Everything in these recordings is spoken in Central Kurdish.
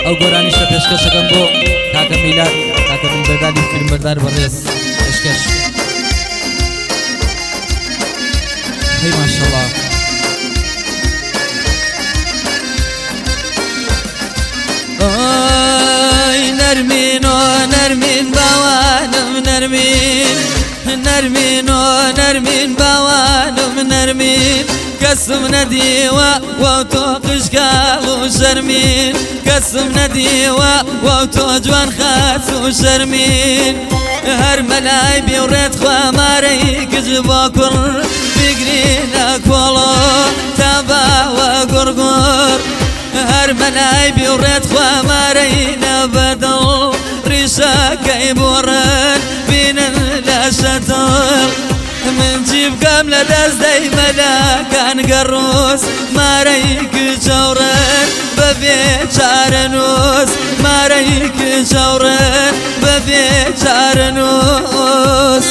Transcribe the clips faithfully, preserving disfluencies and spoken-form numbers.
ئەو گۆرانیشە پێشکەشەکەم بۆ کاکە میلاد کاکە من بەردانی فیلمبەردار بەڕێز پێشکەش هەی ماشەڵڵا ئۆی نەرمین و نەرمین باوانم نەرمین نەرمین و نەرمین باوانم نەرمین کەسم نەدیوە وەو تۆ قشکاڵ و شەرمین کەسم نەدیوە وەو تۆ جوان خاچ و شەرمین هەر مەلای بیوڕێت خوامارەی گج بۆ کوڕ بگرینە کۆڵۆ تا باوە گوڕگوڕ هەر مەلای بیوڕێت خوامارەی نەبەدڵ ڕیشەکەی بۆڕن بینن لە شەتڵ من جی بکەم لە دەستدەی مەلاکان گەڕۆس مارەی کچەوڕن بەبێ چارە نووس مارەی کچەوڕن بەبێ چارە نووس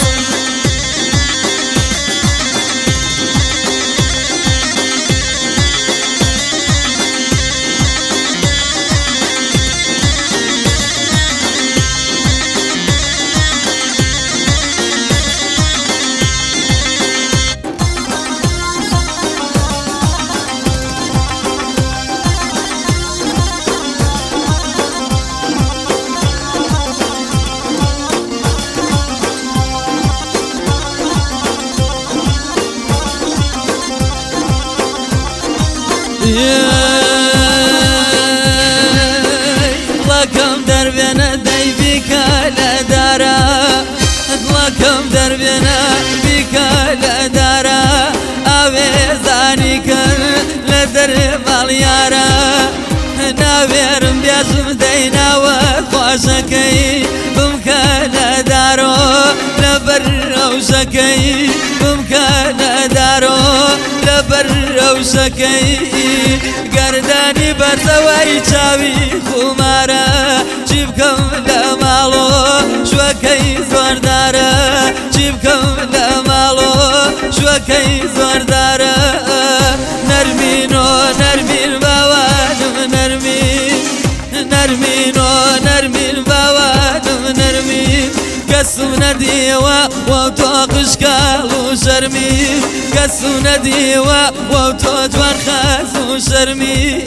دڵەکەم دەربێنە دەی بیکە لە دارە دڵەکەم دەربێنە بیکە لە دارە ئاوێزانی کرد لە دەرێ ماڵیارە ناوێرم بێژم دەیناوە خۆشەکەی بمکە لە دارۆ لەبەر ڕەوشەکەی بمکە لە دارۆ لەبەر ڕەوشەکەی گەردانی بەرزەوەی چاوی خومارە چی بکەم لە ماڵۆ شوەکەی زۆردارە چی بکەم لە ماڵۆ شوەکەی زۆردارە نەرمین و نەرمین باوانم نەرمین نەرمین و نەرمین باوانم نەرمین کەسم نەدیوە وەو تۆ قشکاڵ و شەرمین کەسم نەدیوە وەو تۆ جوان خاچ و شەرمین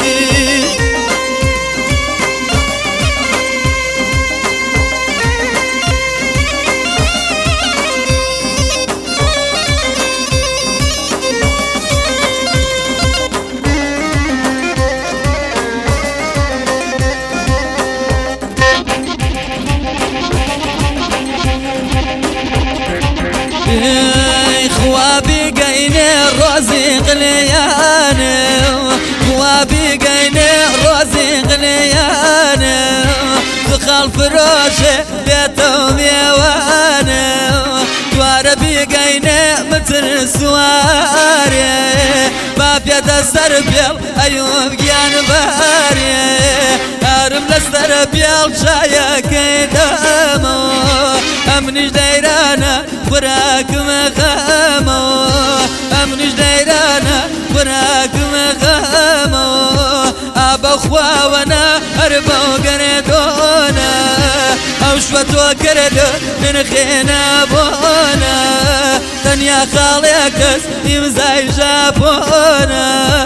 خوابی گەینێ ڕۆزی قلەیانە خوابی گەینێ ڕۆزی قلەیانە خەڵ فرۆشێ بێتەوە میێوانە دوارە بیگەینێ متر سوارێ با پێدە سەر بێڵ ئەیوب گیانبارێ هەرم لەسەرە بێڵ چایەکەی دەمەوە ئەمنیش دەیرانە خوراکمە خەمەوە ئەمنیش دەیرانە خوراکمە خەمەوە ئابە خواوەنە هەر بەو گەرێدۆنە ئەو شوە تۆ کردە نرخێنە بۆنە تەنیا خاڵێکەس ئیمزای ژاپۆنە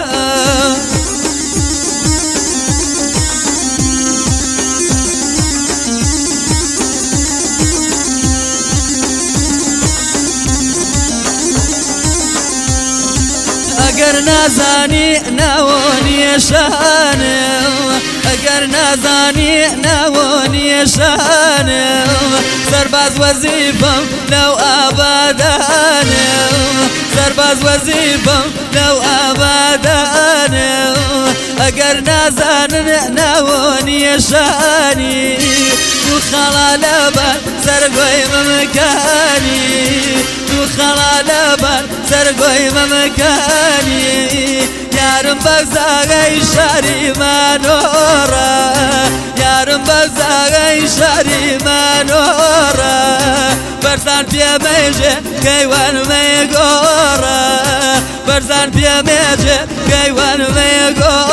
ئەگەر نازانی ناوەنیێشانم ئەگەر نازانی ناوەنیێشانم سەرباز وەزیفەم لەو ئابادانم سەرباز وەزیفەم لەو ئابادانم ئەگەر نازانن ناوەنیێشانی دوو خەڵا لەبەر سەرگۆی مەمەکانی دوو خەڵا لەبەر سەرگۆی مەمەکانی یارم بەزاغەی شاری مانۆڕە یارم بەزاغەی شاری مانۆڕە بەرزان پێمێژێ گەیوانمەی گۆڕە بەرزان پێمێژێ گەیوانمەی گۆڕە